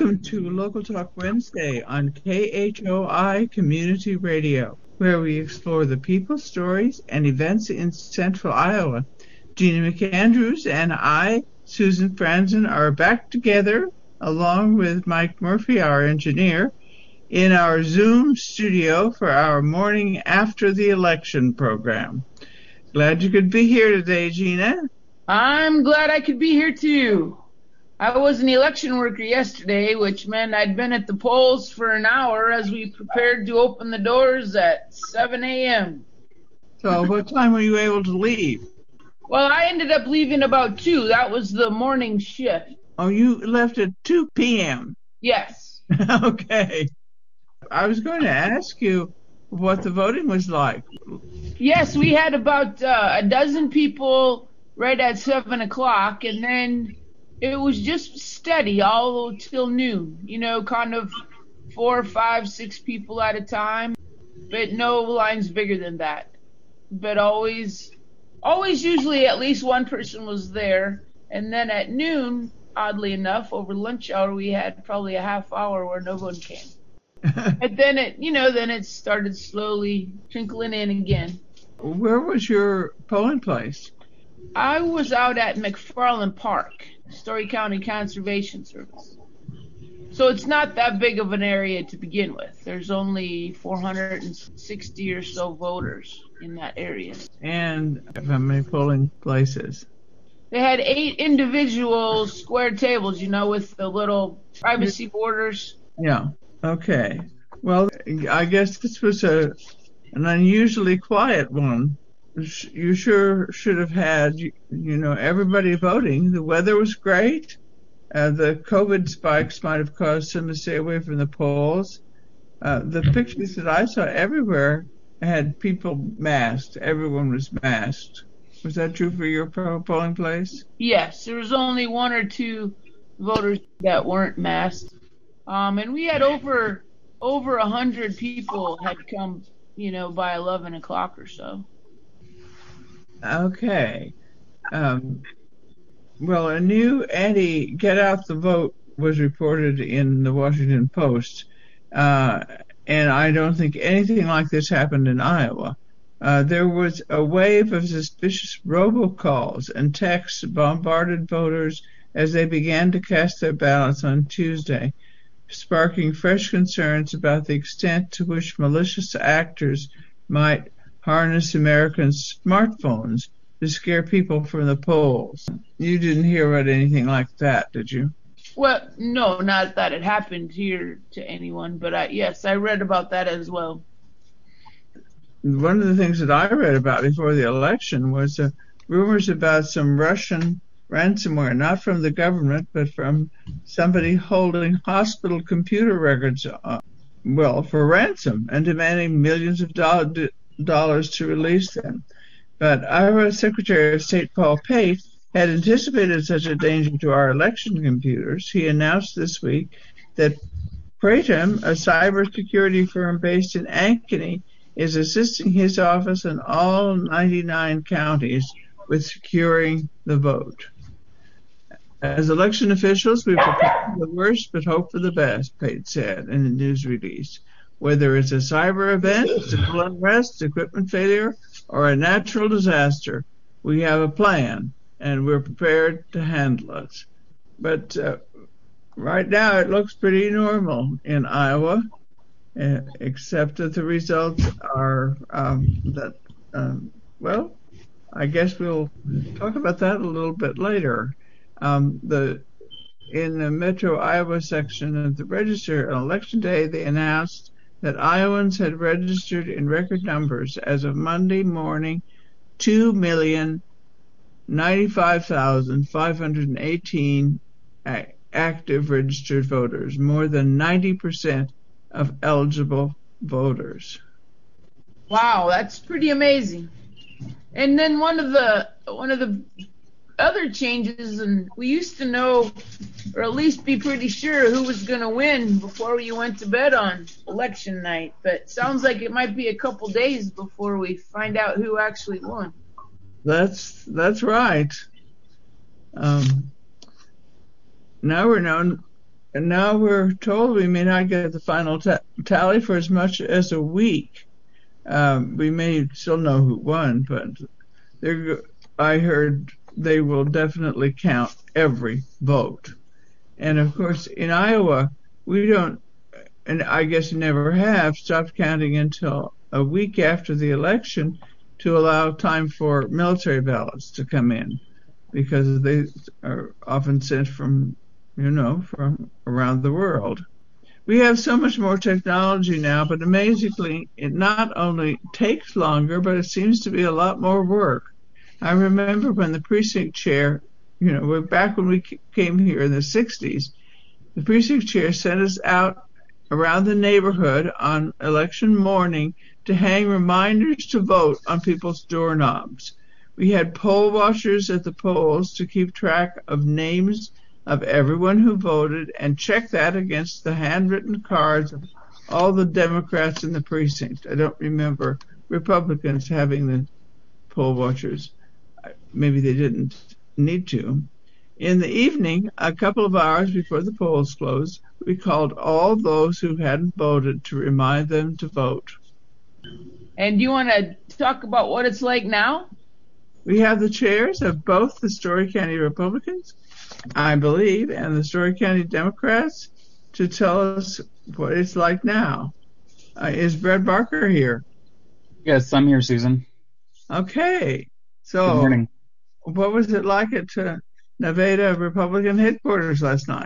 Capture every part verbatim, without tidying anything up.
Welcome to Local Talk Wednesday on K H O I Community Radio, where we explore the people, stories, and events in Central Iowa. Gina McAndrews and I, Susan Franzen, are back together, along with Mike Murphy, our engineer, in our Zoom studio for our morning after the election program. Glad you could be here today, Gina. I'm glad I could be here too. I was an election worker yesterday, which meant I'd been at the polls for an hour as we prepared to open the doors at seven a.m. So what time were you able to leave? Well, I ended up leaving about two. That was the morning shift. Oh, you left at two p.m.? Yes. Okay. I was going to ask you what the voting was like. Yes, we had about uh, a dozen people right at seven o'clock, and then it was just steady all till noon, you know, kind of four, five, six people at a time, but no lines bigger than that. But always, always usually at least one person was there. And then at noon, oddly enough, over lunch hour, we had probably a half hour where no one came. But then it, you know, then it started slowly trickling in again. Where was your polling place? I was out at McFarland Park, Story County Conservation Service. So it's not that big of an area to begin with. There's only four hundred sixty or so voters in that area. And how many polling places? They had eight individual square tables, you know, with the little privacy borders. Yeah. Okay. Well, I guess this was a an unusually quiet one. You sure should have had, you know, everybody voting. The weather was great. Uh, the COVID spikes might have caused some to stay away from the polls. Uh, the pictures that I saw everywhere had people masked. Everyone was masked. Was that true for your polling place? Yes, there was only one or two voters that weren't masked. Um, and we had over over a hundred people had come, you know, by eleven o'clock or so. Okay. Um, well, a new anti-get out the vote was reported in the Washington Post, uh, and I don't think anything like this happened in Iowa. Uh, there was a wave of suspicious robocalls and texts bombarded voters as they began to cast their ballots on Tuesday, sparking fresh concerns about the extent to which malicious actors might harness Americans' smartphones to scare people from the polls. You didn't hear about anything like that, did you? Well, no, not that it happened here to anyone, but I, yes, I read about that as well. One of the things that I read about before the election was uh, rumors about some Russian ransomware, not from the government, but from somebody holding hospital computer records, uh, well, for ransom and demanding millions of dollars dollars to release them. But Iowa Secretary of State Paul Pate had anticipated such a danger to our election computers. He announced this week that Praetum, a cybersecurity firm based in Ankeny, is assisting his office in all ninety-nine counties with securing the vote. As election officials, we prepare for the worst but hope for the best, Pate said in the news release. Whether it's a cyber event, civil unrest, equipment failure, or a natural disaster, we have a plan, and we're prepared to handle it. But uh, right now it looks pretty normal in Iowa, uh, except that the results are um, that, um, well, I guess we'll talk about that a little bit later. Um, the in the Metro Iowa section of the Register on Election Day, they announced that Iowans had registered in record numbers as of Monday morning two million ninety-five thousand five hundred eighteen active registered voters, more than ninety percent of eligible voters. Wow, that's pretty amazing. And then one of the one of the other changes, and we used to know, or at least be pretty sure who was going to win before you went to bed on election night, but sounds like it might be a couple days before we find out who actually won. That's that's right. Um, now we're known and now we're told we may not get the final ta- tally for as much as a week. Um, we may still know who won, but they're, I heard they will definitely count every vote. And of course, in Iowa, we don't, and I guess never have, stopped counting until a week after the election to allow time for military ballots to come in, because they are often sent from, you know, from around the world. We have so much more technology now, but amazingly, it not only takes longer, but it seems to be a lot more work. I remember when the precinct chair, you know, back when we came here in the sixties, the precinct chair sent us out around the neighborhood on election morning to hang reminders to vote on people's doorknobs. We had poll watchers at the polls to keep track of names of everyone who voted and check that against the handwritten cards of all the Democrats in the precinct. I don't remember Republicans having the poll watchers. Maybe they didn't need to. In the evening, a couple of hours before the polls closed, we called all those who hadn't voted to remind them to vote. And do you want to talk about what it's like now? We have the chairs of both the Story County Republicans, I believe, and the Story County Democrats to tell us what it's like now. Uh, is Brett Barker here? Yes, I'm here, Susan. Okay. So, good morning. What was it like at uh, Nevada Republican headquarters last night?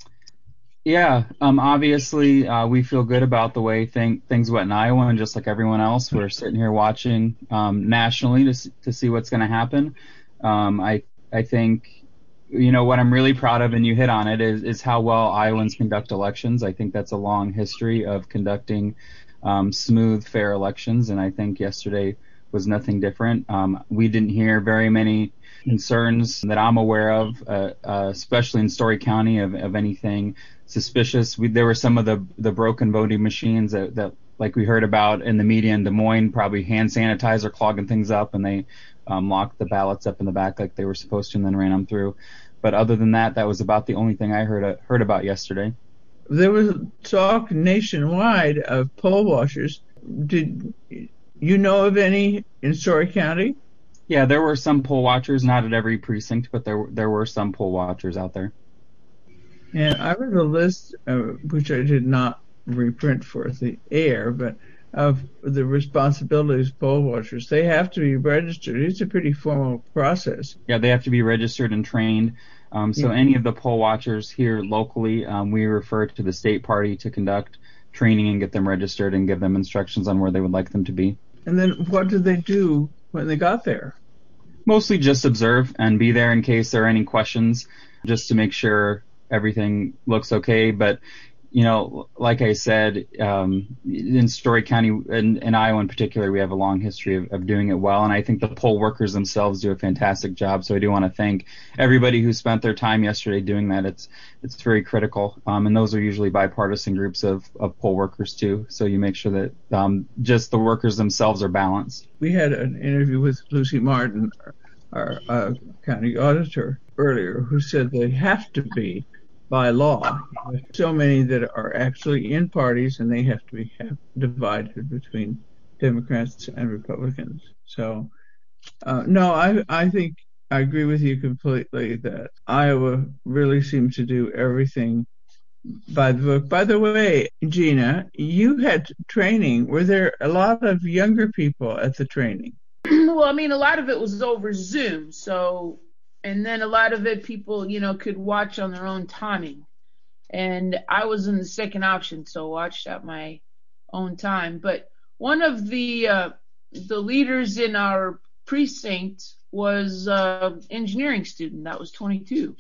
Yeah, um, obviously uh, we feel good about the way thing, things went in Iowa, and just like everyone else, we're sitting here watching um, nationally to to see what's going to happen. Um, I I think, you know, what I'm really proud of, and you hit on it, is, is how well Iowans conduct elections. I think that's a long history of conducting um, smooth, fair elections, and I think yesterday was nothing different. Um, we didn't hear very many concerns that I'm aware of, uh, uh, especially in Story County, of, of anything suspicious. We, there were some of the the broken voting machines that, that, like we heard about in the media in Des Moines, probably hand sanitizer clogging things up, and they um, locked the ballots up in the back like they were supposed to, and then ran them through. But other than that, that was about the only thing I heard uh, heard about yesterday. There was talk nationwide of poll washers. Did you know of any in Story County? Yeah, there were some poll watchers, not at every precinct, but there there were some poll watchers out there. And I read a list, uh, which I did not reprint for the air, but of the responsibilities of poll watchers. They have to be registered. It's a pretty formal process. Yeah, they have to be registered and trained. Um, so yeah. Any of the poll watchers here locally, um, we refer to the state party to conduct training and get them registered and give them instructions on where they would like them to be. And then what did they do when they got there? Mostly just observe and be there in case there are any questions, just to make sure everything looks okay. But, you know, like I said, um, in Story County and in Iowa in particular, we have a long history of, of doing it well. And I think the poll workers themselves do a fantastic job. So I do want to thank everybody who spent their time yesterday doing that. It's it's very critical. Um, and those are usually bipartisan groups of, of poll workers, too. So you make sure that um, just the workers themselves are balanced. We had an interview with Lucy Martin, our uh, county auditor, earlier, who said they have to be by law. So many that are actually in parties, and they have to be have divided between Democrats and Republicans. So, uh, no, I I think I agree with you completely that Iowa really seems to do everything by the book. By the way, Gina, you had training. Were there a lot of younger people at the training? Well, I mean, a lot of it was over Zoom, so, and then a lot of it people, you know, could watch on their own timing. And I was in the second option, so watched at my own time. But one of the uh, the leaders in our precinct was an uh, engineering student that was twenty-two,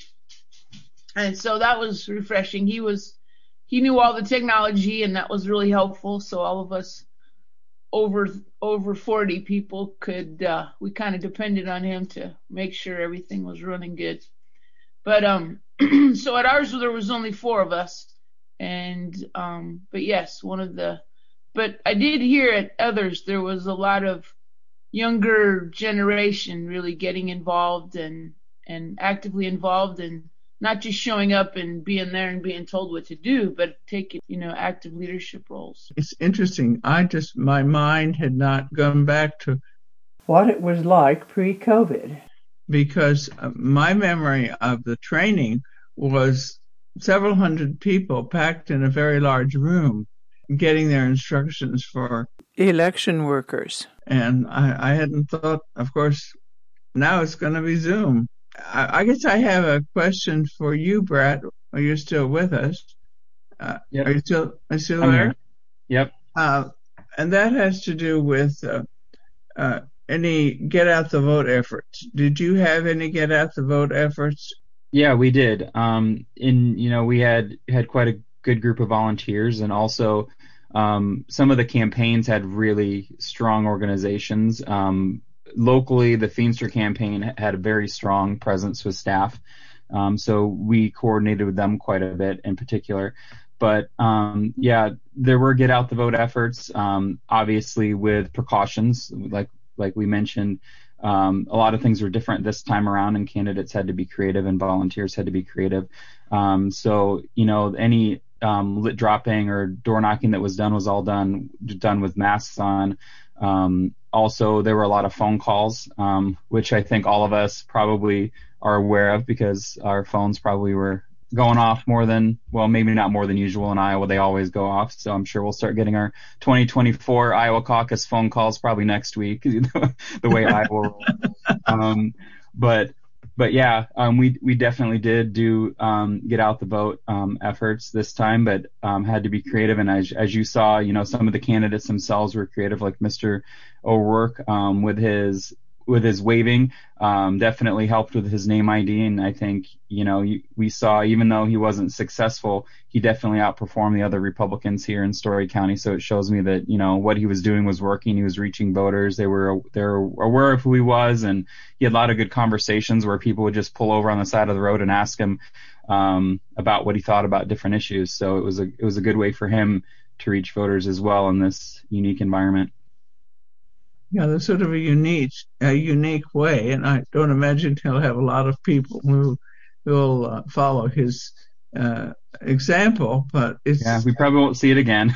and so that was refreshing. He was he knew all the technology, and that was really helpful. So all of us over over forty people could uh, we kind of depended on him to make sure everything was running good. But um, so at ours there was only four of us, and um, but yes, one of the, but I did hear at others there was a lot of younger generation really getting involved and and actively involved, and not just showing up and being there and being told what to do, but taking, you know, active leadership roles. It's interesting. I just, my mind had not gone back to what it was like pre-COVID, because my memory of the training was several hundred people packed in a very large room getting their instructions for election workers. And I, I hadn't thought, of course, now it's going to be Zoom. I, I guess I have a question for you, Brett. Are you still with us? Uh, yep. Are you still, are you still I'm there? here. Yep. Uh, and that has to do with uh, uh, any get out the vote efforts. Did you have any get out the vote efforts? Yeah, we did. Um, in you know, we had had quite a good group of volunteers, and also um, some of the campaigns had really strong organizations. Um, locally, the Feenstra campaign had a very strong presence with staff, um, so we coordinated with them quite a bit in particular. But um, yeah, there were get out the vote efforts, um, obviously with precautions, like like we mentioned. Um, a lot of things were different this time around, and candidates had to be creative and volunteers had to be creative. Um, so, you know, any um, lit dropping or door knocking that was done was all done done with masks on. Um, also, there were a lot of phone calls, um, which I think all of us probably are aware of because our phones probably were going off more than, well, maybe not more than usual in Iowa. They always go off. So I'm sure we'll start getting our twenty twenty-four Iowa caucus phone calls probably next week, the way Iowa rolls. Um, but, but yeah, um, we, we definitely did do, um, get out the vote, um, efforts this time, but, um, had to be creative. And as, as you saw, you know, some of the candidates themselves were creative, like Mister O'Rourke, um, with his, with his waving, um, definitely helped with his name I D. And I think, you know, we saw, even though he wasn't successful, he definitely outperformed the other Republicans here in Story County. So it shows me that, you know, what he was doing was working. He was reaching voters. They were, they were aware of who he was. And he had a lot of good conversations where people would just pull over on the side of the road and ask him, um, about what he thought about different issues. So it was a, it was a good way for him to reach voters as well in this unique environment. Yeah, that's sort of a unique, a unique way, and I don't imagine he'll have a lot of people who will uh, follow his uh, example. But it's yeah, we probably won't see it again.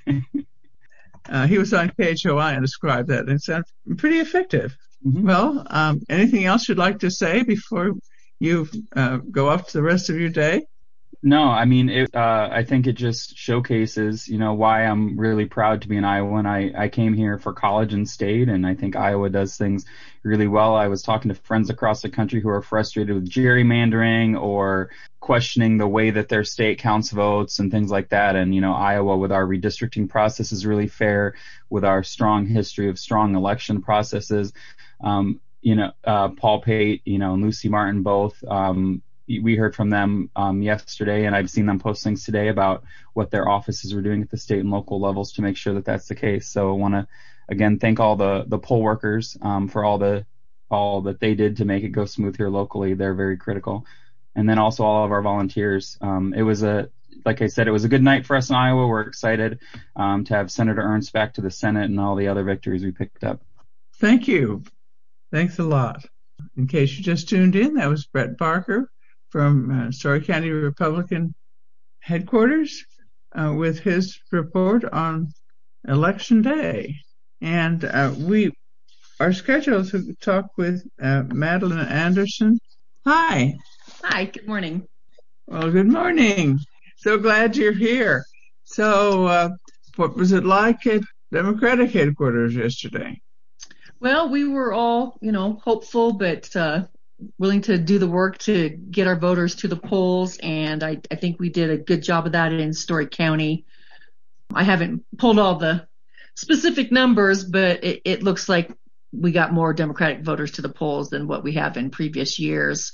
uh, he was on K H O I and described that, and it sounded pretty effective. Mm-hmm. Well, um, anything else you'd like to say before you uh, go off to the rest of your day? No, I mean, it, uh, I think it just showcases, you know, why I'm really proud to be an Iowan. I, I came here for college and stayed, and I think Iowa does things really well. I was talking to friends across the country who are frustrated with gerrymandering or questioning the way that their state counts votes and things like that. And, you know, Iowa with our redistricting process is really fair, with our strong history of strong election processes. Um, you know, uh, Paul Pate, you know, and Lucy Martin both, um, we heard from them um, yesterday, and I've seen them post things today about what their offices are doing at the state and local levels to make sure that that's the case. So I want to, again, thank all the, the poll workers um, for all the all that they did to make it go smooth here locally. They're very critical. And then also all of our volunteers. Um, it was a, like I said, it was a good night for us in Iowa. We're excited um, to have Senator Ernst back to the Senate and all the other victories we picked up. Thank you. Thanks a lot. In case you just tuned in, that was Brett Barker from uh, Story County Republican headquarters uh, with his report on Election Day. And uh, we are scheduled to talk with uh, Madeline Anderson. Hi. Hi, good morning. Well, good morning. So glad you're here. So uh, what was it like at Democratic headquarters yesterday? Well, we were all, you know, hopeful, but uh, willing to do the work to get our voters to the polls, and I, I think we did a good job of that in Story County. I haven't pulled all the specific numbers, but it, it looks like we got more Democratic voters to the polls than what we have in previous years.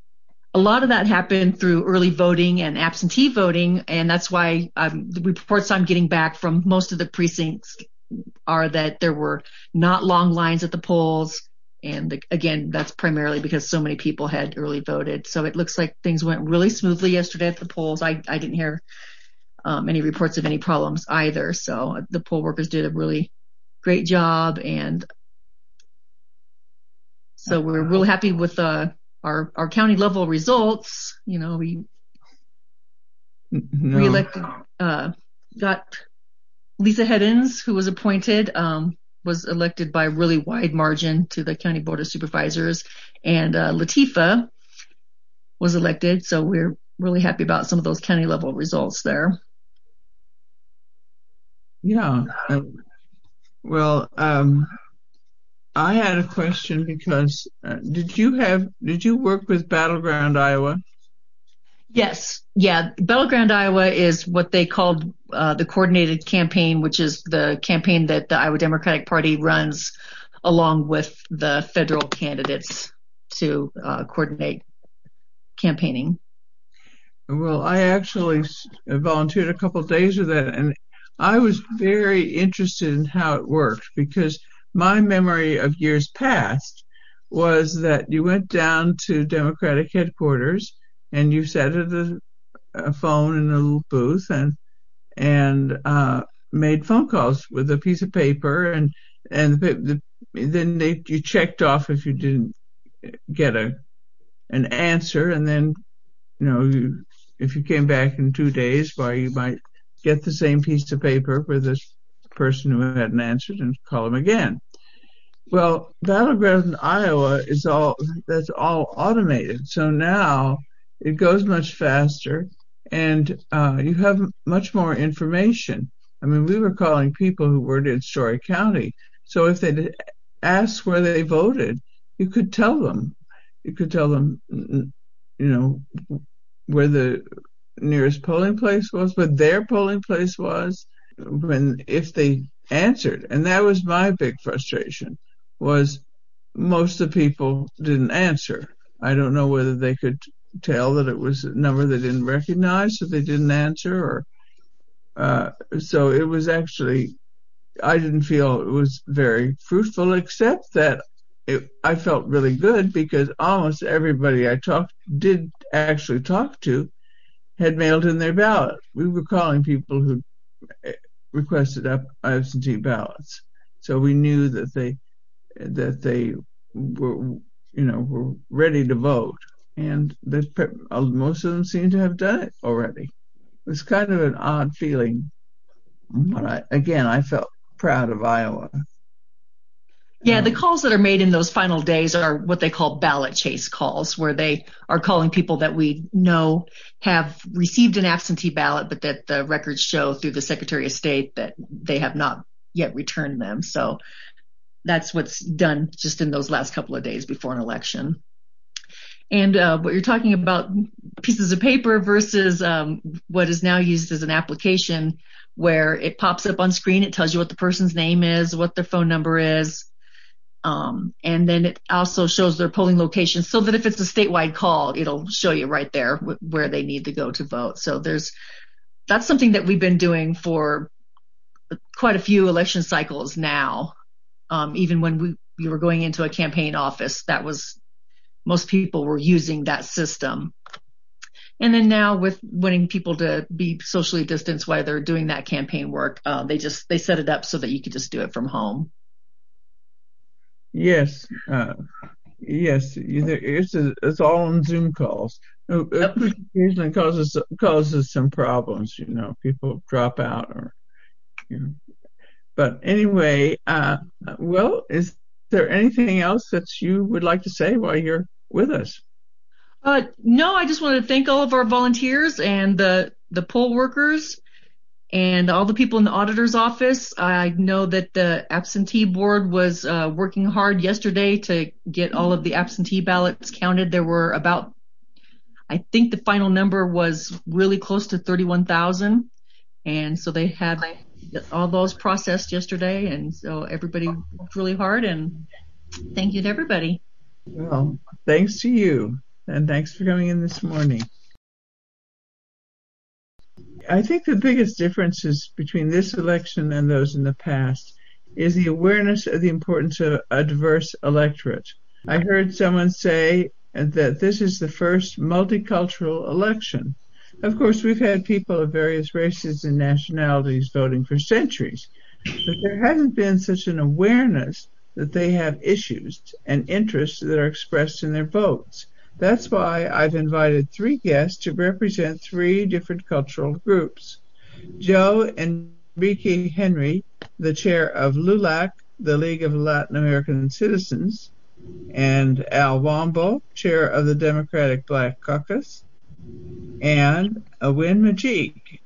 A lot of that happened through early voting and absentee voting, and that's why um, the reports I'm getting back from most of the precincts are that there were not long lines at the polls. And the, again, that's primarily because so many people had early voted. So it looks like things went really smoothly yesterday at the polls. I, I didn't hear um, any reports of any problems either. So the poll workers did a really great job. And so we're really happy with uh, our our county level results, you know, we No. reelected, uh, got Lisa Heddens, who was appointed, um, was elected by a really wide margin to the County Board of Supervisors, and uh, Latifa was elected. So we're really happy about some of those county level results there. Yeah. Uh, well, um, I had a question because uh, did you have did you work with Battleground Iowa? Yes, yeah. Battleground Iowa is what they called uh, the coordinated campaign, which is the campaign that the Iowa Democratic Party runs along with the federal candidates to uh, coordinate campaigning. Well, I actually volunteered a couple of days with that, and I was very interested in how it worked because my memory of years past was that you went down to Democratic headquarters and you sat at a, a phone in a little booth and and uh, made phone calls with a piece of paper, and and the, the, then they you checked off if you didn't get a an answer, and then you know you, if you came back in two days, why you might get the same piece of paper for this person who hadn't answered and call them again. Well, Battleground Iowa is all that's all automated, so now it goes much faster, and uh, you have much more information. I mean, we were calling people who were in Story County, so if they asked where they voted, you could tell them. You could tell them, you know, where the nearest polling place was, where their polling place was, when if they answered. And that was my big frustration, was most of the people didn't answer. I don't know whether they could tell that it was a number they didn't recognize, so they didn't answer, or uh, so it was actually, I didn't feel it was very fruitful, except that it, I felt really good because almost everybody I talked did actually talk to had mailed in their ballot. We were calling people who requested absentee ballots, so we knew that they that they were, you know, were ready to vote. And that most of them seem to have done it already. It was kind of an odd feeling. But I, again, I felt proud of Iowa. Yeah, um, the calls that are made in those final days are what they call ballot chase calls, where they are calling people that we know have received an absentee ballot, but that the records show through the Secretary of State that they have not yet returned them. So that's what's done just in those last couple of days before an election. And uh, what you're talking about, pieces of paper versus um, what is now used as an application, where it pops up on screen, it tells you what the person's name is, what their phone number is, um, and then it also shows their polling location, so that if it's a statewide call, it'll show you right there wh- where they need to go to vote. So there's that's something that we've been doing for quite a few election cycles now. Um, even when we, we were going into a campaign office, that was most people were using that system. And then now with wanting people to be socially distanced while they're doing that campaign work, uh, they just they set it up so that you could just do it from home. Yes, uh, yes, it's a, it's all on Zoom calls. It Yep. occasionally causes causes some problems, you know. People drop out, or you know. But anyway, uh, well, is there anything else that you would like to say while you're with us? Uh, no, I just wanted to thank all of our volunteers and the the poll workers and all the people in the auditor's office. I know that the absentee board was uh, working hard yesterday to get all of the absentee ballots counted. There were about, I think the final number was really close to thirty-one thousand. And so they had all those processed yesterday. And so everybody worked really hard, and thank you to everybody. Well, thanks to you, and thanks for coming in this morning. I think the biggest differences between this election and those in the past is the awareness of the importance of a diverse electorate. I heard someone say that this is the first multicultural election. Of course, we've had people of various races and nationalities voting for centuries, but there hasn't been such an awareness that they have issues and interests that are expressed in their votes. That's why I've invited three guests to represent three different cultural groups. Joe Enrique Henry, the chair of LULAC, the League of Latin American Citizens, and Al Wombo, chair of the Democratic Black Caucus, and Awin Majik,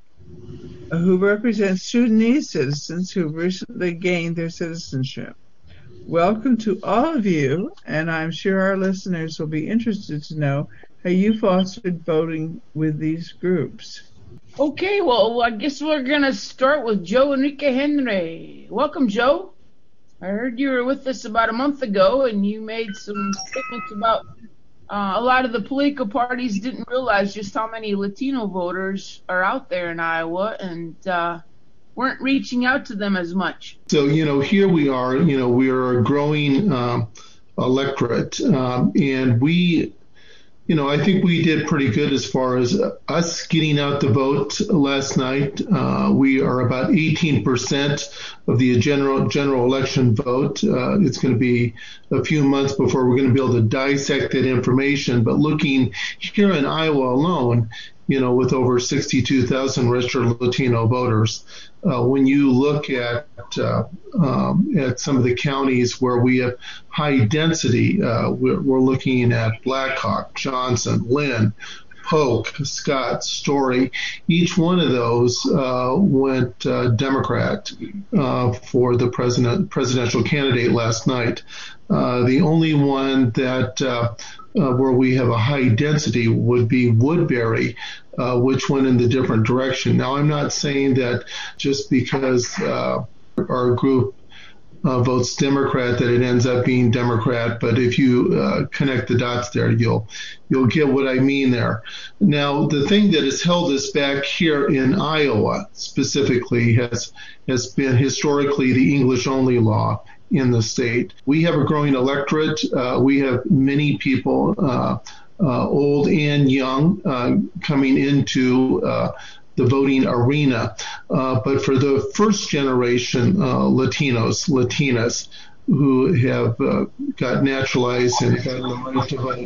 who represents Sudanese citizens who recently gained their citizenship. Welcome to all of you, and I'm sure our listeners will be interested to know how you fostered voting with these groups. Okay, well, I guess we're going to start with Joe Enrique Henry. Welcome, Joe. I heard you were with us about a month ago, and you made some statements about uh, a lot of the political parties didn't realize just how many Latino voters are out there in Iowa, and uh, weren't reaching out to them as much. So, you know, here we are, you know, we are a growing um, electorate, um, and we, you know, I think we did pretty good as far as us getting out the vote last night. Uh, we are about eighteen percent of the general general election vote. Uh, it's going to be a few months before we're going to be able to dissect that information. But looking here in Iowa alone, you know, with over sixty-two thousand registered Latino voters, uh, when you look at uh, um, at some of the counties where we have high density, uh, we're, we're looking at Blackhawk, Johnson, Lynn, Polk, Scott, Story. Each one of those uh, went uh, Democrat uh, for the president presidential candidate last night. Uh, the only one that uh, uh, where we have a high density would be Woodbury, uh, which went in the different direction. Now, I'm not saying that just because uh, our group Uh, votes Democrat that it ends up being Democrat, but if you uh, connect the dots there, you'll you'll get what I mean there. Now, the thing that has held us back here in Iowa specifically has has been historically the English-only law in the state. We have a growing electorate. Uh, we have many people, uh, uh, old and young, uh, coming into uh, the voting arena. Uh, but for the first generation uh, Latinos, Latinas who have uh, got naturalized and gotten the right to vote,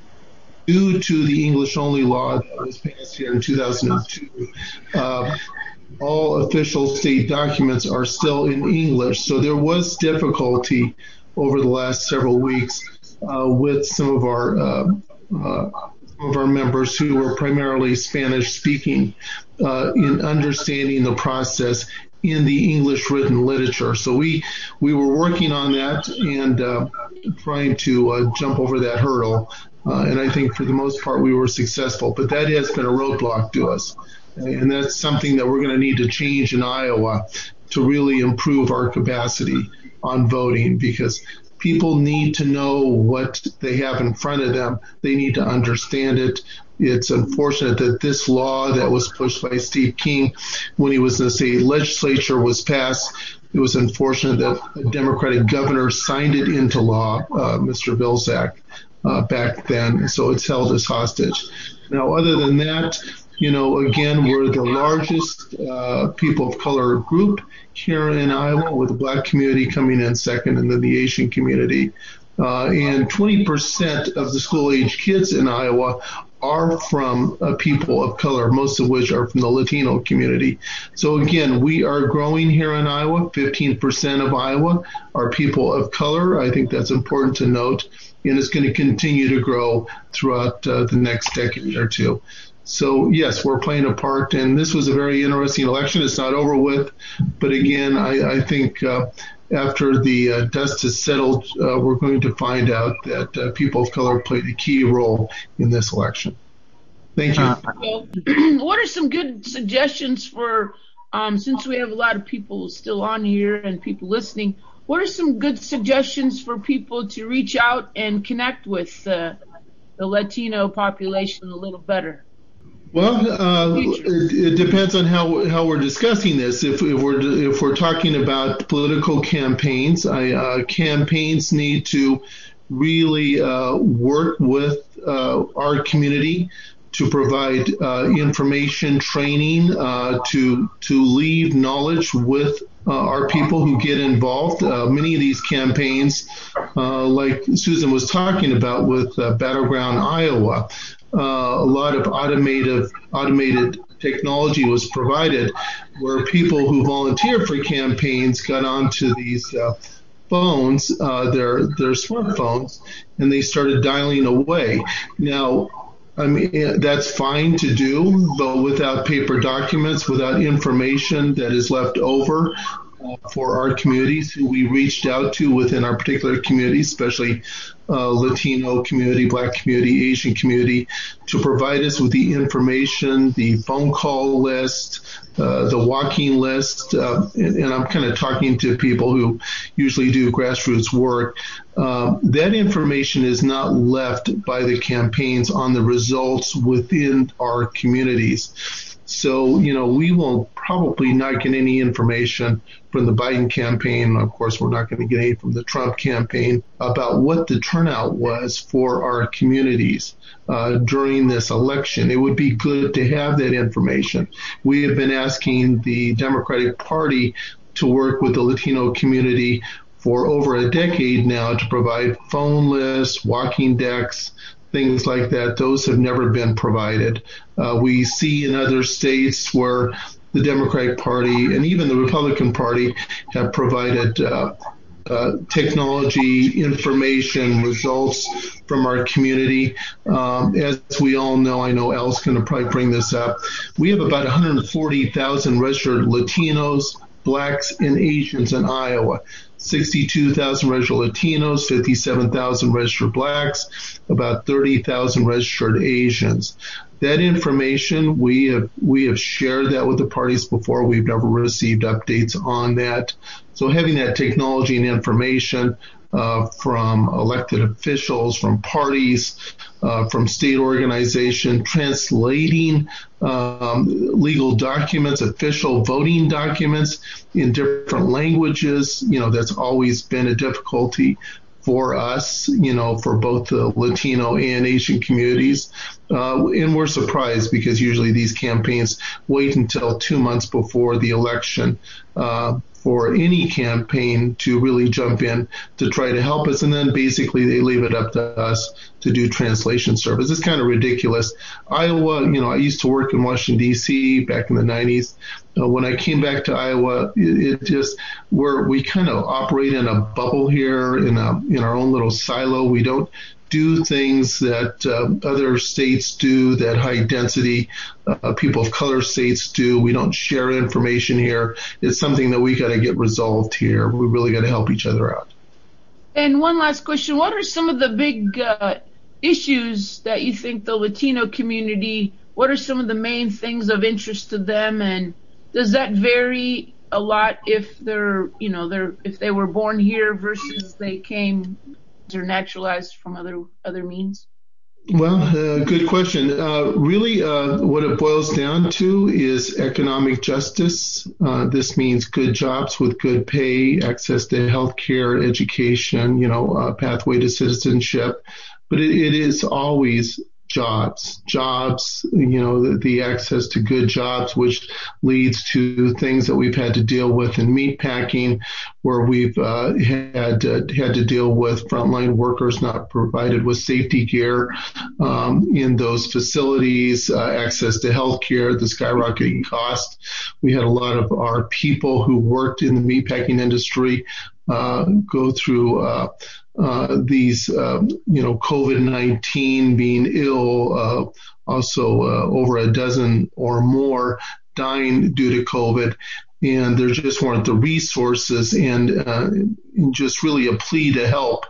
due to the English-only law that was passed here in two thousand two, uh, all official state documents are still in English. So there was difficulty over the last several weeks uh, with some of our uh, uh, of our members who were primarily Spanish-speaking uh, in understanding the process in the English written literature. So we we were working on that and uh, trying to uh, jump over that hurdle. Uh, and I think for the most part we were successful. But that has been a roadblock to us. And that's something that we're going to need to change in Iowa to really improve our capacity on voting, because people need to know what they have in front of them. They need to understand it. It's unfortunate that this law that was pushed by Steve King when he was in the state legislature was passed. It was unfortunate that a Democratic governor signed it into law, uh, Mister Vilsack, uh, back then. So it's held as hostage. Now, other than that, you know, again, we're the largest uh, people of color group here in Iowa, with the Black community coming in second, and then the Asian community. Uh, and twenty percent of the school-age kids in Iowa are from uh, people of color, most of which are from the Latino community. So again, we are growing here in Iowa. fifteen percent of Iowa are people of color. I think that's important to note, and it's going to continue to grow throughout uh, the next decade or two. So, yes, we're playing a part, and this was a very interesting election. It's not over with, but again, I, I think uh, after the uh, dust has settled, uh, we're going to find out that uh, people of color played a key role in this election. Thank you. Well, what are some good suggestions for, um, since we have a lot of people still on here and people listening, what are some good suggestions for people to reach out and connect with uh, the Latino population a little better? Well, uh, it, it depends on how how we're discussing this. If, if we're if we're talking about political campaigns, I, uh, campaigns need to really uh, work with uh, our community to provide uh, information training, uh, to to leave knowledge with uh, our people who get involved. Uh, many of these campaigns, uh, like Susan was talking about with uh, Battleground Iowa, uh, a lot of automated automated technology was provided where people who volunteered for campaigns got onto these uh, phones, uh, their their smartphones, and they started dialing away. Now, I mean, that's fine to do, but without paper documents, without information that is left over uh, for our communities who we reached out to within our particular communities, especially uh, Latino community, Black community, Asian community, to provide us with the information, the phone call list, uh, the walking list, uh, and, and I'm kind of talking to people who usually do grassroots work. Uh, that information is not left by the campaigns on the results within our communities. So, you know, we will probably not get any information from the Biden campaign. Of course, we're not going to get any from the Trump campaign about what the turnout was for our communities uh, during this election. It would be good to have that information. We have been asking the Democratic Party to work with the Latino community for over a decade now to provide phone lists, walking decks, things like that. Those have never been provided. Uh, we see in other states where the Democratic Party and even the Republican Party have provided uh, uh, technology, information, results from our community. Um, as we all know, I know Al's going to probably bring this up, we have about one hundred forty thousand registered Latinos, Blacks, and Asians in Iowa. sixty-two thousand registered Latinos, fifty-seven thousand registered Blacks, about thirty thousand registered Asians. That information, we have we have shared that with the parties before. We've never received updates on that. So having that technology and information uh, from elected officials, from parties, uh, from state organization, translating um, legal documents, official voting documents in different languages, you know, that's always been a difficulty for us, you know, for both the Latino and Asian communities. Uh, and we're surprised because usually these campaigns wait until two months before the election uh, for any campaign to really jump in to try to help us. And then basically they leave it up to us to do translation service. It's kind of ridiculous. Iowa, you know, I used to work in Washington, D C back in the nineties. Uh, when I came back to Iowa, it, it just, we're, we kind of operate in a bubble here, in a, in our own little silo. We don't do things that uh, other states do, that high density uh, people of color states do. We don't share information here. It's something that we got to get resolved here. We really got to help each other out. And one last question. What are some of the big uh, issues that you think the Latino community, what are some of the main things of interest to them? And does that vary a lot if they're, you know, they're, if they were born here versus they came or naturalized from other other means? Well, uh, good question. Uh, really, uh, what it boils down to is economic justice. Uh, this means good jobs with good pay, access to health care, education, you know, uh, pathway to citizenship. But it, it is always jobs, jobs, you know, the, the access to good jobs, which leads to things that we've had to deal with in meatpacking, where we've uh, had uh, had to deal with frontline workers not provided with safety gear um, in those facilities, uh, access to health care, the skyrocketing cost. We had a lot of our people who worked in the meatpacking industry uh, go through uh, Uh, these, uh, you know, COVID nineteen, being ill, uh, also uh, over a dozen or more dying due to COVID. And there just weren't the resources and uh, just really a plea to help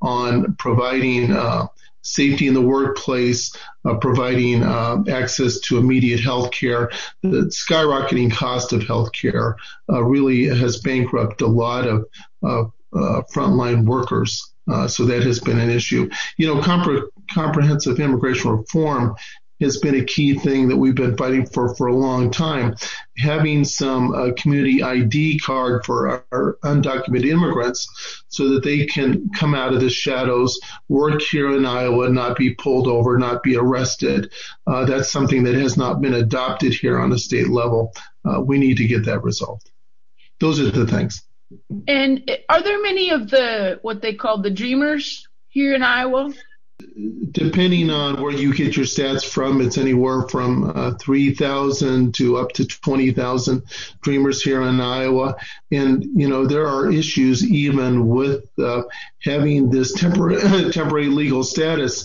on providing uh, safety in the workplace, uh, providing uh, access to immediate health care. The skyrocketing cost of health care uh, really has bankrupted a lot of uh, uh, frontline workers. Uh, so that has been an issue. You know, compre- comprehensive immigration reform has been a key thing that we've been fighting for for a long time. Having some uh, community I D card for our, our undocumented immigrants so that they can come out of the shadows, work here in Iowa, not be pulled over, not be arrested. Uh, that's something that has not been adopted here on a state level. Uh, we need to get that resolved. Those are the things. And are there many of the, what they call the dreamers here in Iowa? Depending on where you get your stats from, it's anywhere from uh, three thousand to up to twenty thousand dreamers here in Iowa. And, you know, there are issues even with uh, having this temporary temporary legal status.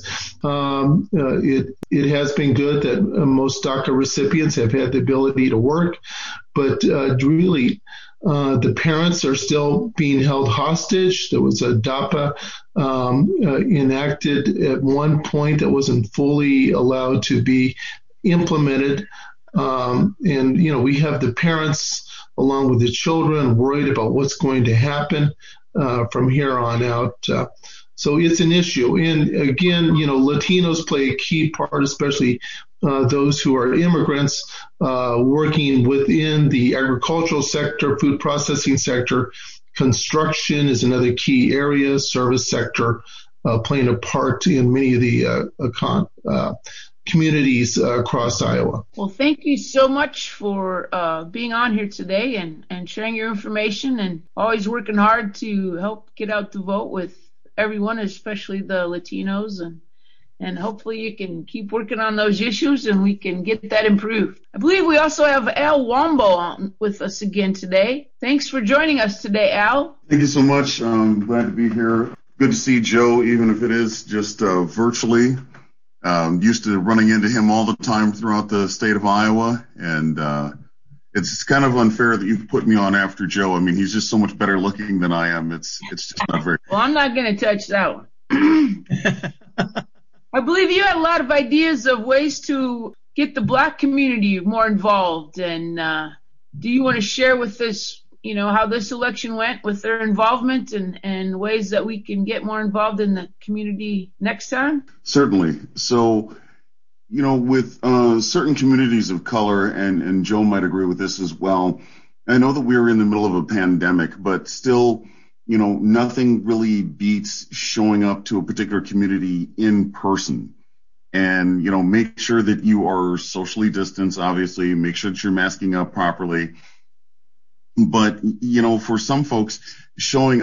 Um, uh, it, it has been good that uh, most DACA recipients have had the ability to work, but uh, really, Uh, the parents are still being held hostage. There was a DAPA um, uh, enacted at one point that wasn't fully allowed to be implemented. Um, and, you know, we have the parents along with the children worried about what's going to happen uh, from here on out. Uh, so it's an issue. And again, you know, Latinos play a key part, especially Uh, those who are immigrants uh, working within the agricultural sector, food processing sector. Construction is another key area, service sector uh, playing a part in many of the uh, econ- uh, communities uh, across Iowa. Well, thank you so much for uh, being on here today and, and sharing your information and always working hard to help get out the vote with everyone, especially the Latinos, and And hopefully you can keep working on those issues and we can get that improved. I believe we also have Al Wombo on with us again today. Thanks for joining us today, Al. Thank you so much. I'm glad to be here. Good to see Joe, even if it is just uh, virtually. Um, used to running into him all the time throughout the state of Iowa. And uh, it's kind of unfair that you've put me on after Joe. I mean, he's just so much better looking than I am. It's, it's just not very. Well, I'm not going to touch that one. I believe you had a lot of ideas of ways to get the Black community more involved. And uh, do you want to share with us, you know, how this election went with their involvement and, and ways that we can get more involved in the community next time? Certainly. So, you know, with uh, certain communities of color, and, and Joe might agree with this as well, I know that we were in the middle of a pandemic, but still, you know, nothing really beats showing up to a particular community in person and, you know, make sure that you are socially distanced, obviously, make sure that you're masking up properly. But, you know, for some folks, showing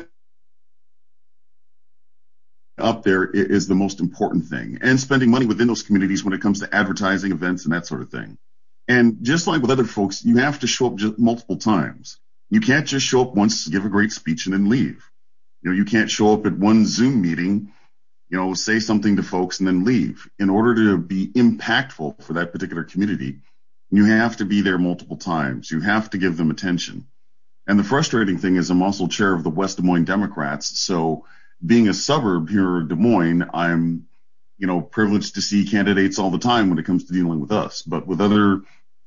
up there is the most important thing, and spending money within those communities when it comes to advertising, events, and that sort of thing. And just like with other folks, you have to show up just multiple times. You can't just show up once, give a great speech, and then leave. You know, you can't show up at one Zoom meeting, you know, say something to folks and then leave. In order to be impactful for that particular community, you have to be there multiple times. You have to give them attention. And the frustrating thing is I'm also chair of the West Des Moines Democrats. So being a suburb here in Des Moines, I'm, you know, privileged to see candidates all the time when it comes to dealing with us. But with other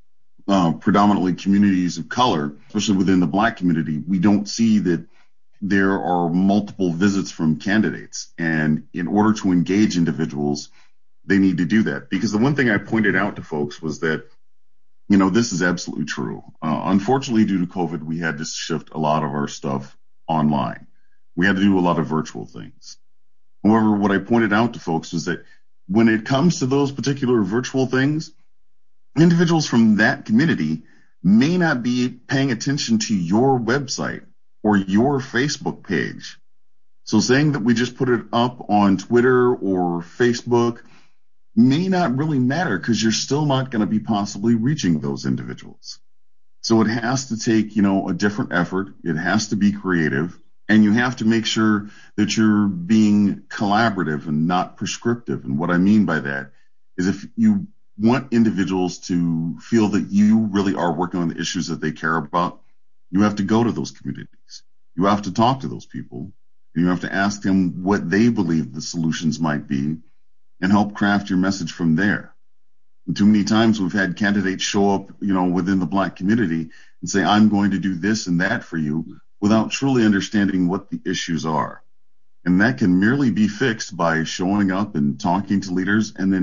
Uh, predominantly communities of color, especially within the Black community, we don't see that there are multiple visits from candidates. And in order to engage individuals, they need to do that. Because the one thing I pointed out to folks was that, you know, this is absolutely true. Uh, unfortunately, due to COVID, we had to shift a lot of our stuff online. We had to do a lot of virtual things. However, what I pointed out to folks was that when it comes to those particular virtual things, individuals from that community may not be paying attention to your website or your Facebook page. So saying that we just put it up on Twitter or Facebook may not really matter because you're still not going to be possibly reaching those individuals. So it has to take, you know, a different effort. It has to be creative, and you have to make sure that you're being collaborative and not prescriptive. And what I mean by that is if you want individuals to feel that you really are working on the issues that they care about, you have to go to those communities. You have to talk to those people. And you have to ask them what they believe the solutions might be and help craft your message from there. And too many times we've had candidates show up, you know, within the Black community and say, I'm going to do this and that for you without truly understanding what the issues are. And that can merely be fixed by showing up and talking to leaders and then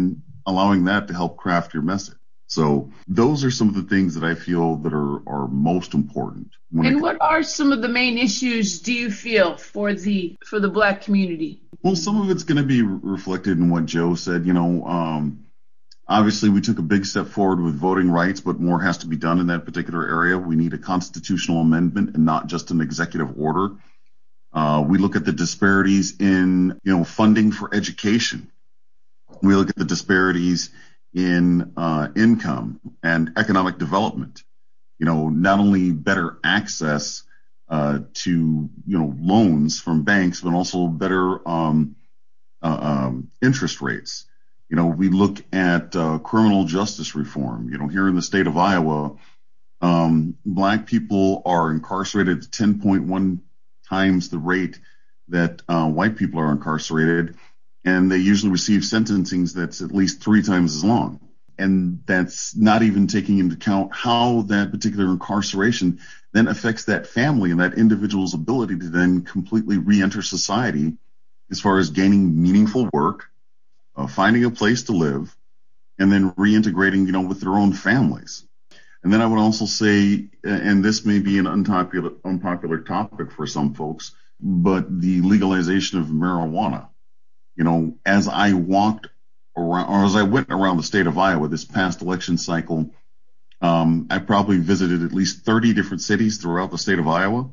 allowing that to help craft your message. So those are some of the things that I feel that are, are most important. And what are some of the main issues do you feel for the for the Black community? Well, some of it's going to be reflected in what Joe said. You know, um, obviously we took a big step forward with voting rights, but more has to be done in that particular area. We need a constitutional amendment and not just an executive order. Uh, we look at the disparities in, you know, funding for education. We look at the disparities in uh, income and economic development. You know, not only better access uh, to, you know, loans from banks, but also better um, uh, um, interest rates. You know, we look at uh, criminal justice reform. You know, here in the state of Iowa, um, Black people are incarcerated at ten point one times the rate that uh, white people are incarcerated, and they usually receive sentencing that's at least three times as long. And that's not even taking into account how that particular incarceration then affects that family and that individual's ability to then completely re-enter society as far as gaining meaningful work, uh, finding a place to live, and then reintegrating, you know, with their own families. And then I would also say, and this may be an unpopular, unpopular topic for some folks, but the legalization of marijuana. You know, as I walked around, or as I went around the state of Iowa this past election cycle, um, I probably visited at least thirty different cities throughout the state of Iowa.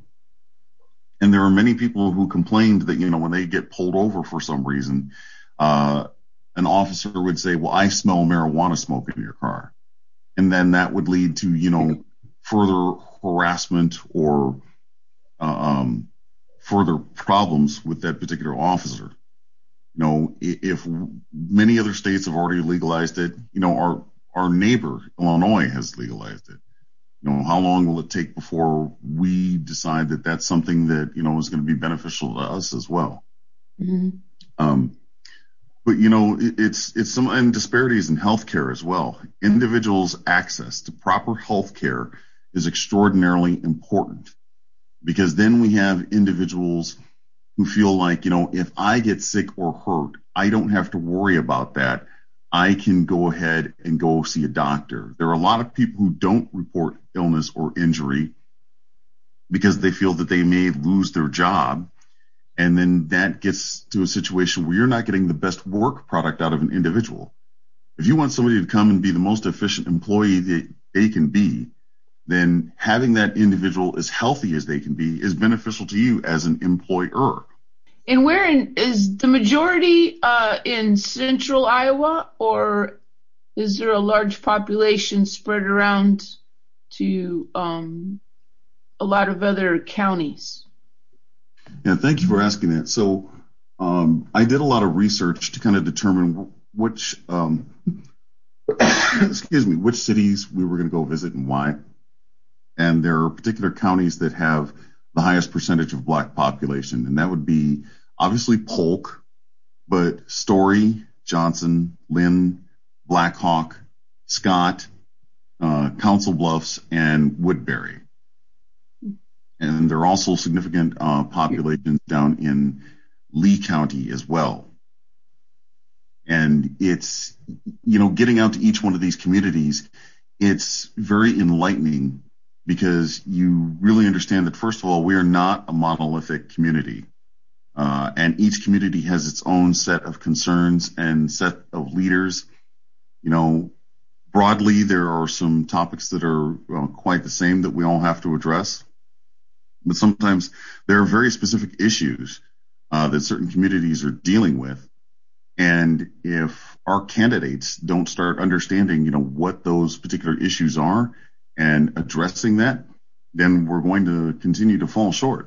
And there are many people who complained that, you know, when they get pulled over for some reason, uh, an officer would say, well, I smell marijuana smoke in your car. And then that would lead to, you know, further harassment or uh, um, further problems with that particular officer. You know, if many other states have already legalized it, you know, our our neighbor, Illinois, has legalized it. You know, how long will it take before we decide that that's something that, you know, is going to be beneficial to us as well? Mm-hmm. Um, but, you know, it, it's it's some and disparities in healthcare as well. Individuals' access to proper healthcare is extraordinarily important, because then we have individuals who feel like, you know, if I get sick or hurt, I don't have to worry about that. I can go ahead and go see a doctor. There are a lot of people who don't report illness or injury because they feel that they may lose their job. And then that gets to a situation where you're not getting the best work product out of an individual. If you want somebody to come and be the most efficient employee that they can be, then having that individual as healthy as they can be is beneficial to you as an employer. And where in, is the majority uh, in central Iowa, or is there a large population spread around to um, a lot of other counties? Yeah, thank you for asking that. So um, I did a lot of research to kind of determine which, um, excuse me, which cities we were going to go visit and why. And there are particular counties that have the highest percentage of Black population, and that would be obviously Polk, but Story, Johnson, Lynn, Blackhawk, Scott, uh, Council Bluffs, and Woodbury. And there are also significant uh, populations down in Lee County as well. And it's, you know, getting out to each one of these communities, it's very enlightening, because you really understand that, first of all, we are not a monolithic community. Uh, and each community has its own set of concerns and set of leaders. You know, broadly, there are some topics that are uh, quite the same that we all have to address. But sometimes there are very specific issues uh, that certain communities are dealing with. And if our candidates don't start understanding, you know, what those particular issues are and addressing that, then we're going to continue to fall short.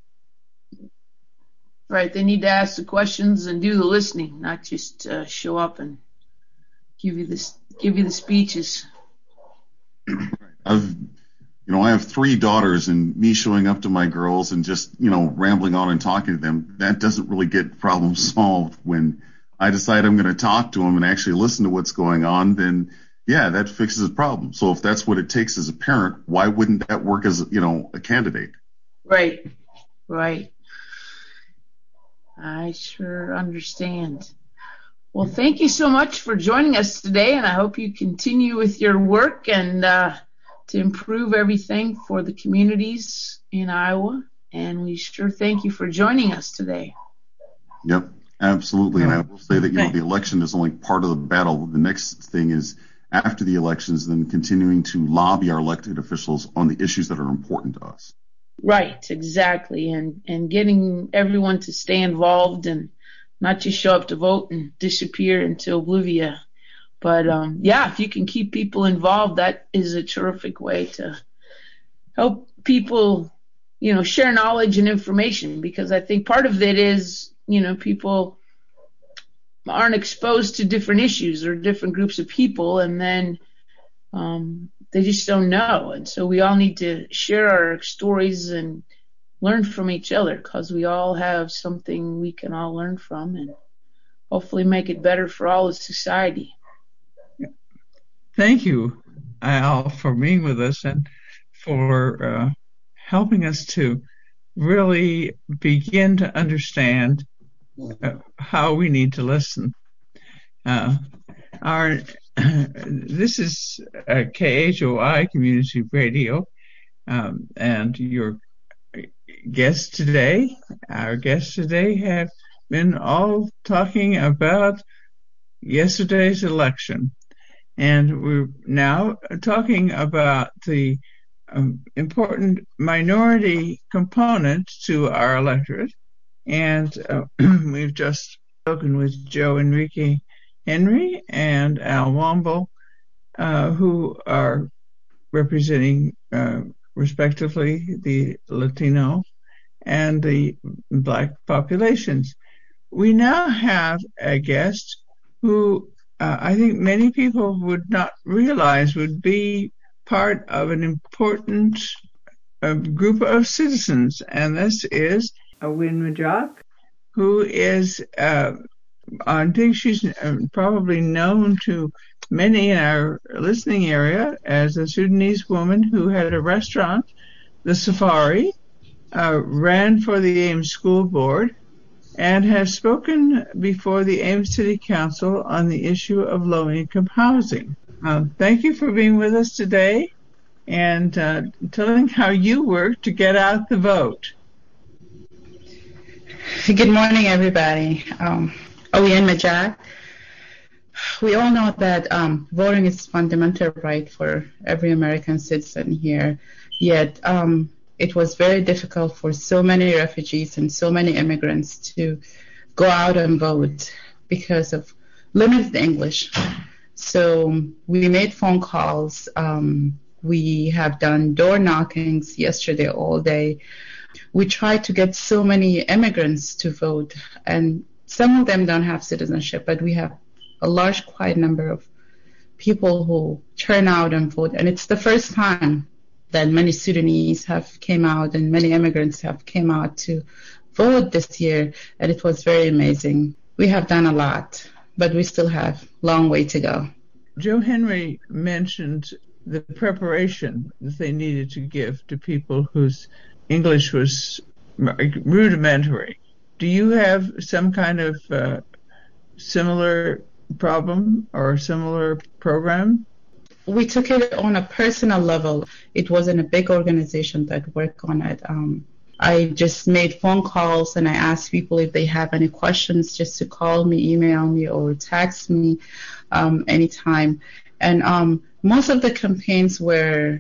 Right. They need to ask the questions and do the listening, not just uh, show up and give you this, give you the speeches. I've, you know, I have three daughters, and me showing up to my girls and just, you know, rambling on and talking to them, that doesn't really get problems solved. When I decide I'm going to talk to them and actually listen to what's going on, then yeah, that fixes the problem. So if that's what it takes as a parent, why wouldn't that work as, you know, a candidate? Right, right. I sure understand. Well, thank you so much for joining us today, and I hope you continue with your work and uh, to improve everything for the communities in Iowa. And we sure thank you for joining us today. Yep, absolutely. And I will say that, you know, the election is only part of the battle. The next thing is, after the elections, then continuing to lobby our elected officials on the issues that are important to us. Right, exactly. And, and getting everyone to stay involved and not just show up to vote and disappear into oblivion. But, um, yeah, if you can keep people involved, that is a terrific way to help people, you know, share knowledge and information, because I think part of it is, you know, people aren't exposed to different issues or different groups of people, and then um, they just don't know. And so we all need to share our stories and learn from each other, because we all have something we can all learn from and hopefully make it better for all of society. Thank you, Al, for being with us and for uh, helping us to really begin to understand uh, how we need to listen. Uh, our this is uh, K H O I Community Radio, um, and your guests today, our guests today have been all talking about yesterday's election. And we're now talking about the um, important minority component to our electorate. And uh, we've just spoken with Joe Enrique Henry and Al Womble, uh, who are representing, uh, respectively, the Latino and the Black populations. We now have a guest who Uh, I think many people would not realize would be part of an important uh, group of citizens, and this is Win Majak, who is, uh, I think she's uh, probably known to many in our listening area as a Sudanese woman who had a restaurant, the Safari, uh, ran for the Ames School Board, and has spoken before the Ames City Council on the issue of low-income housing. Uh, thank you for being with us today and uh, telling how you work to get out the vote. Good morning, everybody. Um, Win Majak. We all know that um, voting is a fundamental right for every American citizen here, yet um, it was very difficult for so many refugees and so many immigrants to go out and vote because of limited English. So we made phone calls. Um, we have done door knockings yesterday all day. We tried to get so many immigrants to vote, and some of them don't have citizenship, but we have a large, quite number of people who turn out and vote. And it's the first time that many Sudanese have came out and many immigrants have came out to vote this year, and it was very amazing. We have done a lot, but we still have a long way to go. Joe Henry mentioned the preparation that they needed to give to people whose English was rudimentary. Do you have some kind of uh, similar problem or similar program? We took it on a personal level. It wasn't a big organization that worked on it. Um, I just made phone calls and I asked people if they have any questions just to call me, email me, or text me um, anytime. And um, most of the campaigns were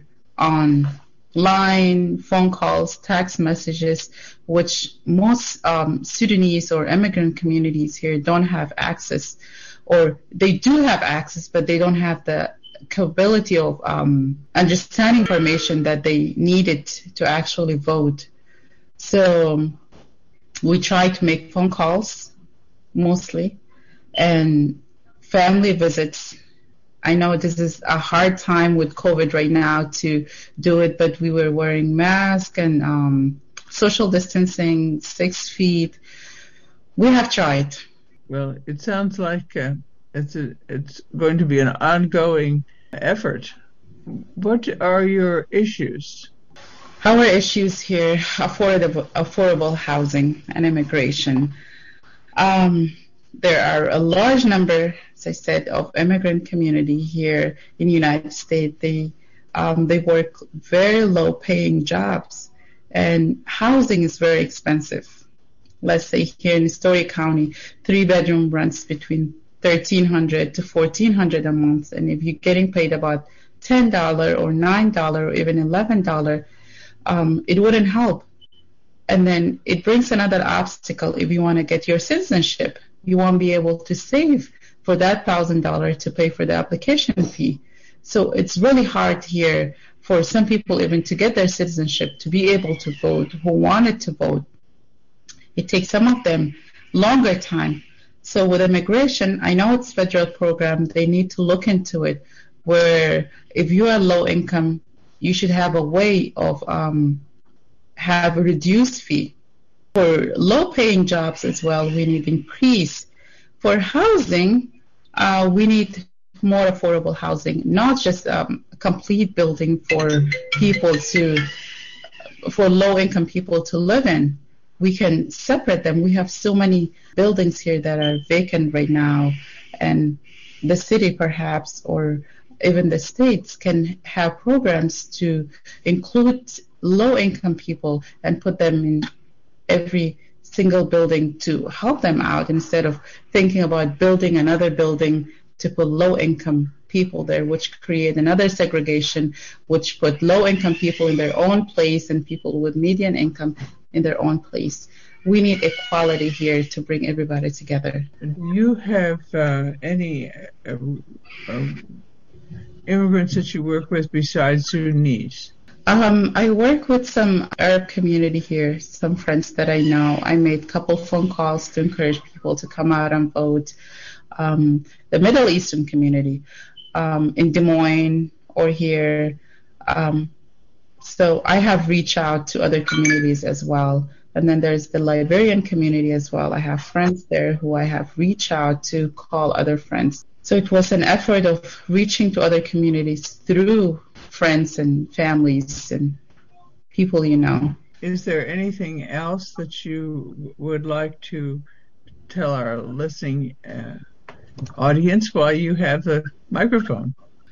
online, phone calls, text messages, which most um, Sudanese or immigrant communities here don't have access, or they do have access, but they don't have the capability of um, understanding information that they needed to actually vote. So we try to make phone calls mostly and family visits. I know this is a hard time with COVID right now to do it, but we were wearing masks and um, social distancing, six feet. We have tried. Well, it sounds like uh, It's a, it's going to be an ongoing effort. What are your issues? Our issues here, affordable, affordable housing and immigration. Um, there are a large number, as I said, of immigrant community here in the United States. They um, they work very low-paying jobs, and housing is very expensive. Let's say here in Story County, three-bedroom rents between thirteen hundred dollars to fourteen hundred dollars a month, and if you're getting paid about ten dollars or nine dollars or even eleven dollars, um, it wouldn't help. And then it brings another obstacle if you want to get your citizenship. You won't be able to save for that one thousand dollars to pay for the application fee. So it's really hard here for some people even to get their citizenship, to be able to vote, who wanted to vote. It takes some of them longer time. So with immigration, I know it's a federal program. They need to look into it, where if you are low income, you should have a way of um, have a reduced fee. For low-paying jobs as well, we need increase. For housing, uh, we need more affordable housing, not just um, a complete building for people to, for low-income people to live in. We can separate them. We have so many buildings here that are vacant right now, and the city perhaps, or even the states, can have programs to include low-income people and put them in every single building to help them out, instead of thinking about building another building to put low-income people there, which create another segregation, which put low-income people in their own place and people with median income in their own place. We need equality here to bring everybody together. Do you have uh, any uh, uh, immigrants that you work with besides Sudanese? Um, I work with some Arab community here, some friends that I know. I made a couple phone calls to encourage people to come out and vote. Um, the Middle Eastern community um, in Des Moines or here. Um, so I have reached out to other communities as well. And then there's the Liberian community as well. I have friends there who I have reached out to call other friends. So it was an effort of reaching to other communities through friends and families and people you know. Is there anything else that you would like to tell our listening uh, audience while you have the microphone?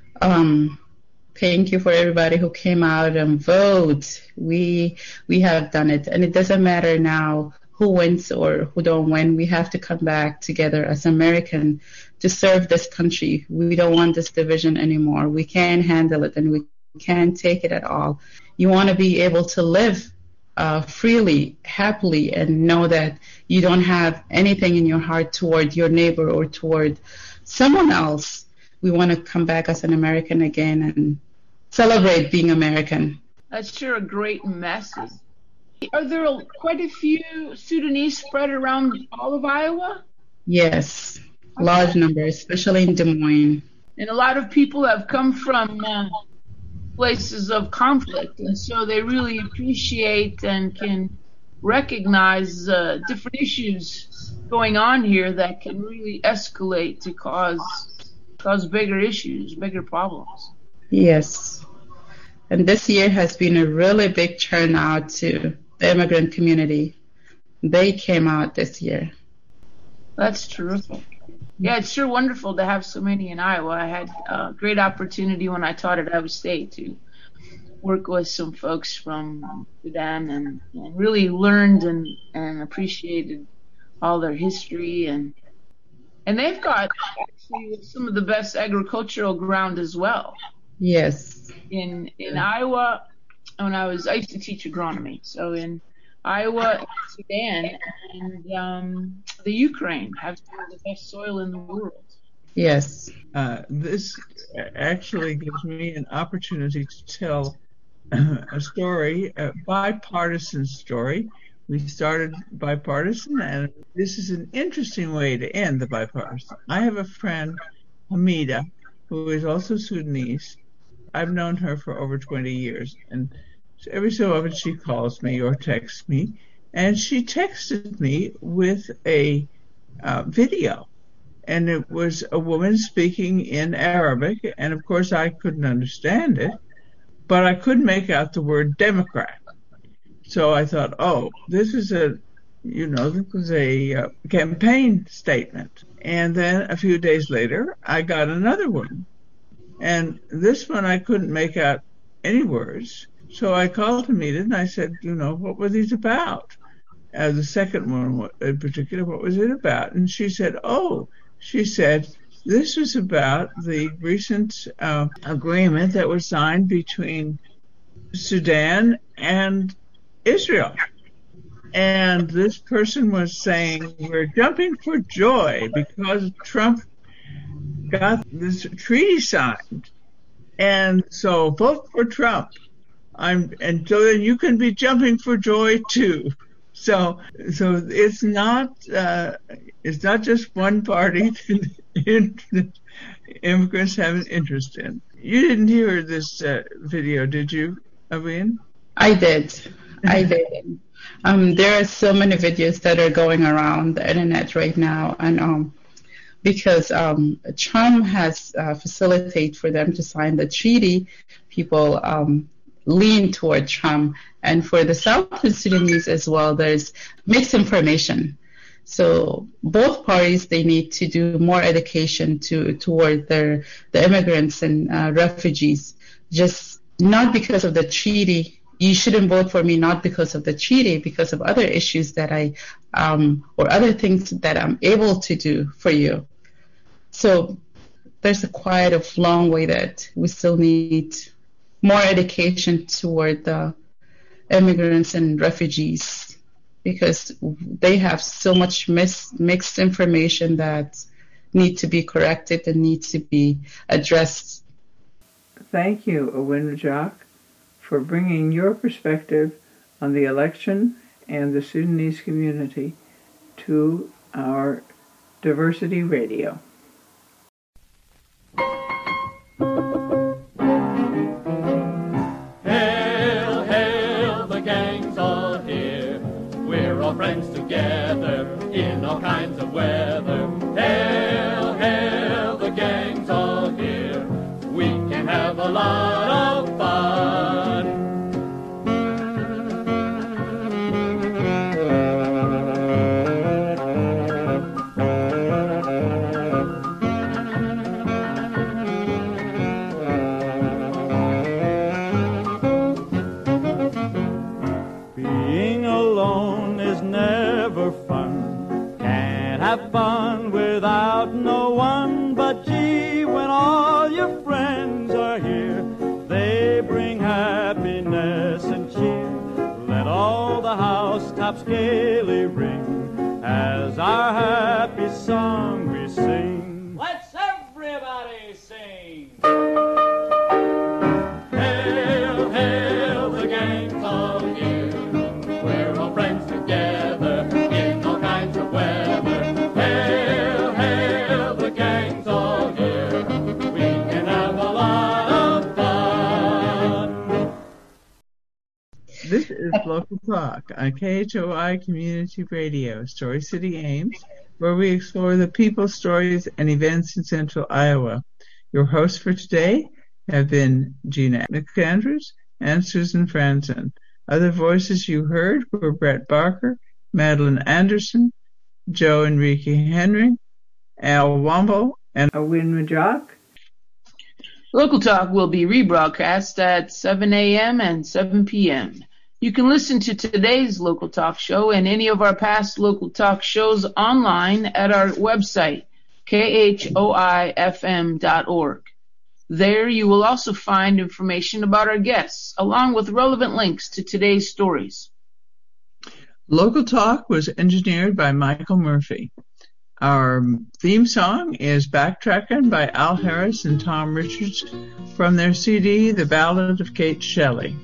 Um, thank you for everybody who came out and vote. We we have done it, and it doesn't matter now who wins or who don't win. We have to come back together as Americans to serve this country. We don't want this division anymore. We can't handle it, and we can't take it at all. You want to be able to live uh, freely, happily, and know that you don't have anything in your heart toward your neighbor or toward someone else. We want to come back as an American again and celebrate being American. That's sure a great message. Are there quite a few Sudanese spread around all of Iowa? Yes, large numbers, especially in Des Moines. And a lot of people have come from uh, places of conflict, and so they really appreciate and can recognize uh, different issues going on here that can really escalate to cause cause bigger issues, bigger problems. Yes. And this year has been a really big turnout to the immigrant community. They came out this year. That's terrific. Yeah, it's sure wonderful to have so many in Iowa. I had a great opportunity when I taught at Iowa State to work with some folks from Sudan, and, and really learned and, and appreciated all their history. And and they've got actually some of the best agricultural ground as well. Yes. In in Iowa, when I was, I used to teach agronomy. So in Iowa, Sudan, and um, the Ukraine have some of the best soil in the world. Yes. Uh, this actually gives me an opportunity to tell a story, a bipartisan story. We started bipartisan, and this is an interesting way to end the bipartisan. I have a friend, Hamida, who is also Sudanese. I've known her for over twenty years, and every so often she calls me or texts me, and she texted me with a uh, video, and it was a woman speaking in Arabic, and of course I couldn't understand it, but I couldn't make out the word Democrat. So I thought, oh, this is a you know, this was a uh, campaign statement. And then a few days later, I got another one. And this one I couldn't make out any words. So I called Hamida and I said, you know, what were these about? Uh, the second one in particular, what was it about? And she said, oh, she said, this was about the recent uh, agreement that was signed between Sudan and Israel. And this person was saying, we're jumping for joy because Trump got this treaty signed. And so vote for Trump. I'm, and so then you can be jumping for joy too. So, so it's not, uh, it's not just one party that immigrants have an interest in. You didn't hear this uh, video, did you, Aween? I did. I did. Um, there are so many videos that are going around the internet right now, and um, because um, Trump has uh, facilitated for them to sign the treaty, people um, lean toward Trump. And for the South Sudanese as well, there's mixed information. So both parties, they need to do more education to toward their the immigrants and uh, refugees. Just not because of the treaty. You shouldn't vote for me not because of the treaty, because of other issues that I um, or other things that I'm able to do for you. So there's a quite a long way that we still need more education toward the immigrants and refugees, because they have so much mis- mixed information that need to be corrected and need to be addressed. Thank you, Aween Majak, for bringing your perspective on the election and the Sudanese community to our Diversity Radio. Hail, hail, the gang's all here. We're all friends together in all kinds of weather. Hail, hail, the gang's all here. We can have a lot of fun. Being alone is never fun. Can't have fun without no one. But gee, when all your friends are here, they bring happiness and cheer. Let all the housetops gaily ring as our happy song we sing. Let's everybody sing! Hail, hail, the gang's all here. We're all friends together in all kinds of weather. Hail, hail, the gang's all here. We can have a lot of fun. This is Local Talk on K H O I Community Radio, Story City, Ames, where we explore the people, stories, and events in central Iowa. Your hosts for today have been Gina McAndrews and Susan Franzen. Other voices you heard were Brett Barker, Madeline Anderson, Joe Enrique Henry, Al Wombo, and Aween Majak. Local Talk will be rebroadcast at seven a.m. and seven p.m. You can listen to today's Local Talk show and any of our past Local Talk shows online at our website, K H O I F M dot org. There you will also find information about our guests, along with relevant links to today's stories. Local Talk was engineered by Michael Murphy. Our theme song is Backtrackin' by Al Harris and Tom Richards from their C D, The Ballad of Kate Shelley.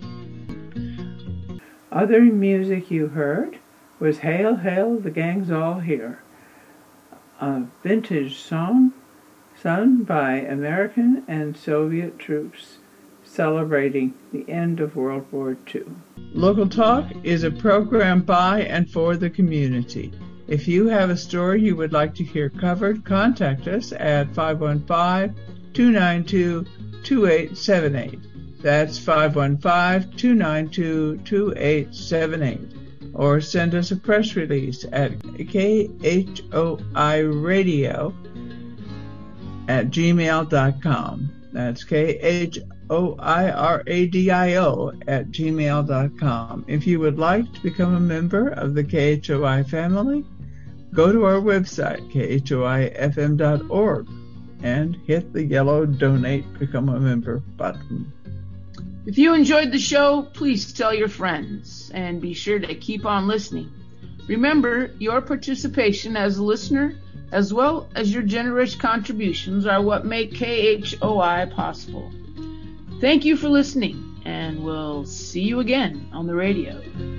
Other music you heard was Hail, Hail, the Gang's All Here, a vintage song sung by American and Soviet troops celebrating the end of World War Two. Local Talk is a program by and for the community. If you have a story you would like to hear covered, contact us at five one five, two nine two, two eight seven eight. That's five one five, two nine two, two eight seven eight. or send us a press release at K H O I radio at gmail dot com. That's K H O I R A D I O at gmail dot com. If you would like to become a member of the K H O I family, go to our website, K H O I F M dot org, and hit the yellow Donate Become a Member button. If you enjoyed the show, please tell your friends and be sure to keep on listening. Remember, your participation as a listener, as well as your generous contributions, are what make K H O I possible. Thank you for listening, and we'll see you again on the radio.